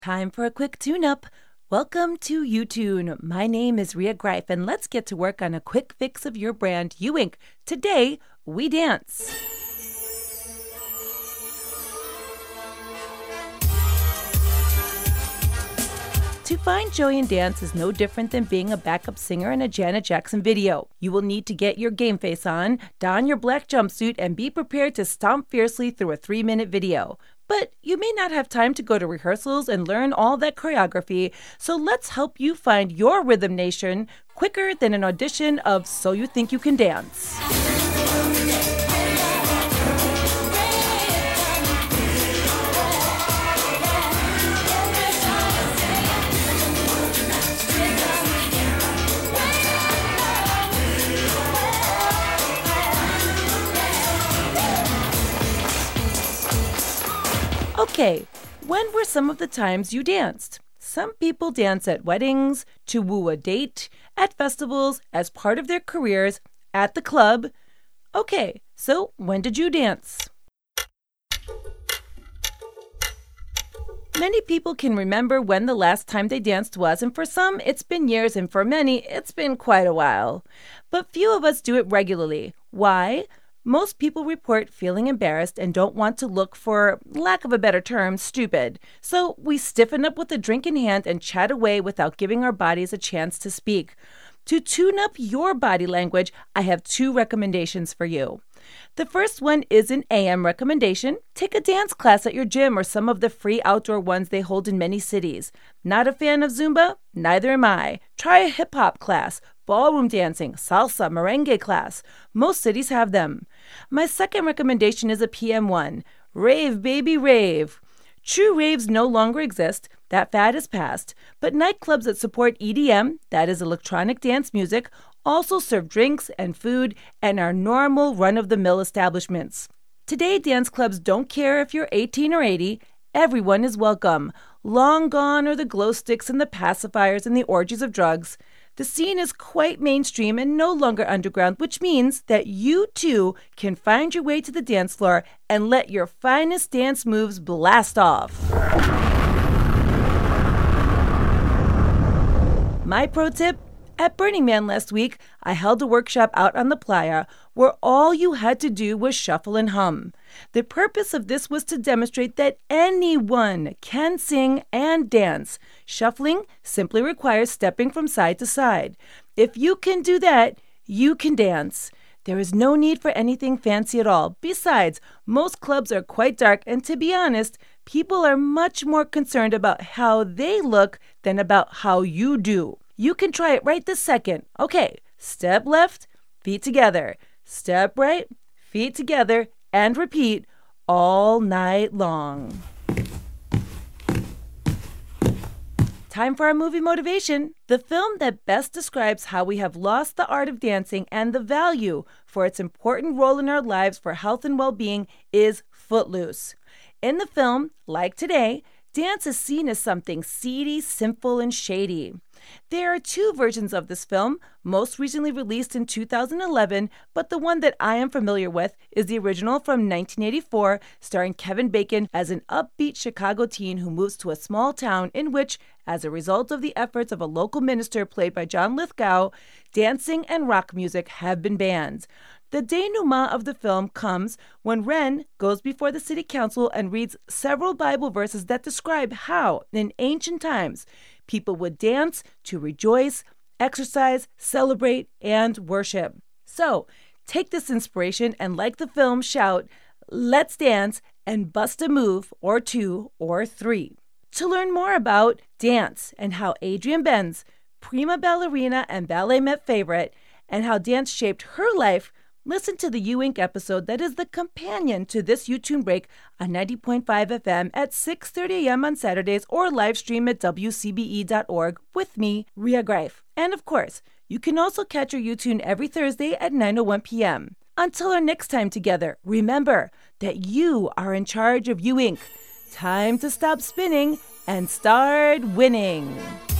Time for a quick tune-up. Welcome to YouTune. My name is Ria Greif, and let's get to work on a quick fix of your brand, U-Ink. Today, we dance. To find joy in dance is no different than being a backup singer in a Janet Jackson video. You will need to get your game face on, don your black jumpsuit, and be prepared to stomp fiercely through a 3-minute video. But you may not have time to go to rehearsals and learn all that choreography, so let's help you find your rhythm nation quicker than an audition of So You Think You Can Dance. Okay, when were some of the times you danced? Some people dance at weddings, to woo a date, at festivals, as part of their careers, at the club. Okay, so when did you dance? Many people can remember when the last time they danced was, and for some, it's been years, and for many, it's been quite a while. But few of us do it regularly. Why? Most people report feeling embarrassed and don't want to look, for lack of a better term, stupid. So we stiffen up with a drink in hand and chat away without giving our bodies a chance to speak. To tune up your body language, I have 2 recommendations for you. The first one is an AM recommendation. Take a dance class at your gym or some of the free outdoor ones they hold in many cities. Not a fan of Zumba? Neither am I. Try a hip-hop class, ballroom dancing, salsa, merengue class. Most cities have them. My second recommendation is a PM one. Rave, baby, rave. True raves no longer exist. That fad is past. But nightclubs that support EDM, that is electronic dance music, also serve drinks and food and are normal run-of-the-mill establishments. Today, dance clubs don't care if you're 18 or 80. Everyone is welcome. Long gone are the glow sticks and the pacifiers and the orgies of drugs. The scene is quite mainstream and no longer underground, which means that you too can find your way to the dance floor and let your finest dance moves blast off. My pro tip? At Burning Man last week, I held a workshop out on the playa where all you had to do was shuffle and hum. The purpose of this was to demonstrate that anyone can sing and dance. Shuffling simply requires stepping from side to side. If you can do that, you can dance. There is no need for anything fancy at all. Besides, most clubs are quite dark, and to be honest, people are much more concerned about how they look than about how you do. You can try it right this second. Okay, step left, feet together. Step right, feet together, and repeat all night long. Time for our movie motivation. The film that best describes how we have lost the art of dancing and the value for its important role in our lives for health and well-being is Footloose. In the film, like today, dance is seen as something seedy, sinful, and shady. There are 2 versions of this film, most recently released in 2011, but the one that I am familiar with is the original from 1984, starring Kevin Bacon as an upbeat Chicago teen who moves to a small town in which, as a result of the efforts of a local minister played by John Lithgow, dancing and rock music have been banned. The denouement of the film comes when Ren goes before the city council and reads several Bible verses that describe how, in ancient times, people would dance to rejoice, exercise, celebrate, and worship. So, take this inspiration and, like the film, shout, "Let's dance," and bust a move or 2 or 3. To learn more about dance and how Adrienne Benz, prima ballerina and ballet met favorite, and how dance shaped her life, listen to the U-Ink episode that is the companion to this YouTube break on 90.5 FM at 6:30 a.m. on Saturdays or live stream at WCBE.org with me, Ria Greif. And of course, you can also catch our YouTube every Thursday at 9:01 p.m. Until our next time together, remember that you are in charge of U-Ink. Time to stop spinning and start winning.